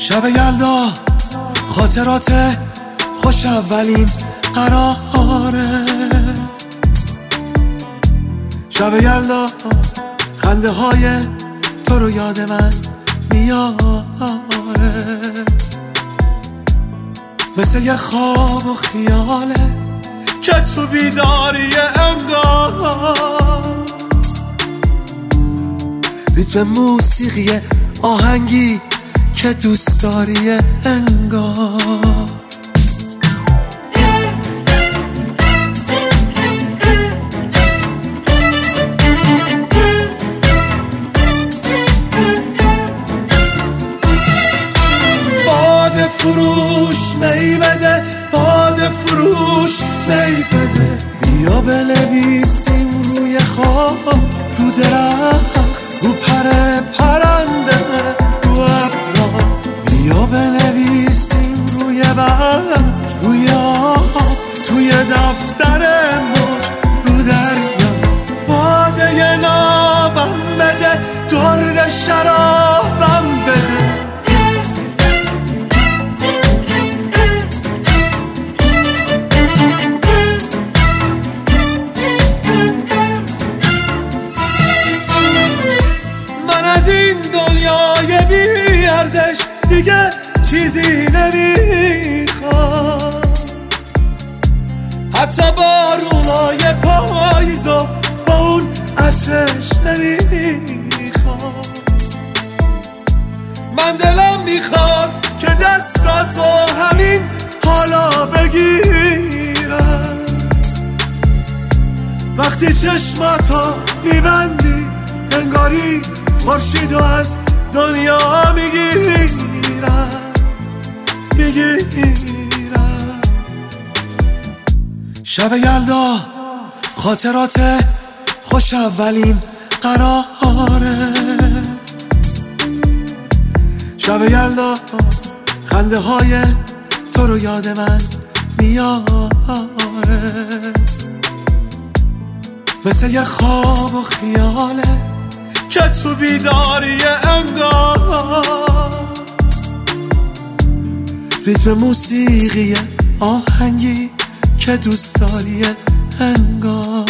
شب یلدا خاطرات خوش اولین قراره. شب یلدا خنده های تو رو یاد من میاره، مثل یه خواب و خیاله که تو بیداری انگار. ریتم موسیقی آهنگی که دوست داری انگار. باد فروش می بده، باد فروش می بده، بیا بنویسیم روی خواب، رو درخت، رو پر پرنده، رو ابرا، بیا بنویسیم روی برگ، روی آب، توی دفتر موج، رو دریا. باده نابم بده، درد شرابم بده، از این دنیای بی ارزش دیگه چیزی نمیخوام، حتی بارونای پاییزو با اون عطرش نمیخوام. من دلم میخواد که دستاتو همین حالا بگیرم، وقتی چشماتو میبندی انگاری خورشیدو از دنیا میگیرم. شب یلدا خاطرات خوش اولین قراره. شب یلدا خنده های تو رو یاد من میاره، مثل یه خواب و خیاله که تو بیداری انگار. ریتم موسیقی آهنگی که دوست داری انگار.